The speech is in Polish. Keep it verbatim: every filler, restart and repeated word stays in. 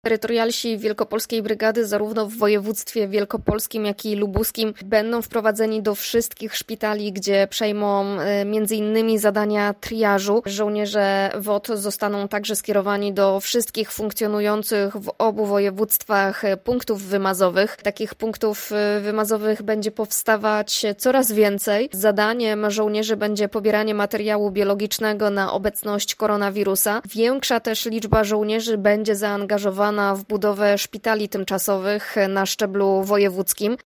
Terytorialsi Wielkopolskiej Brygady zarówno w województwie wielkopolskim, jak i lubuskim będą wprowadzeni do wszystkich szpitali, gdzie przejmą między innymi zadania triażu. Żołnierze W O T zostaną także skierowani do wszystkich funkcjonujących w obu województwach punktów wymazowych. Takich punktów wymazowych będzie powstawać coraz więcej. Zadaniem żołnierzy będzie pobieranie materiału biologicznego na obecność koronawirusa. Większa też liczba żołnierzy będzie zaangażowana w budowę szpitali tymczasowych na szczeblu wojewódzkim.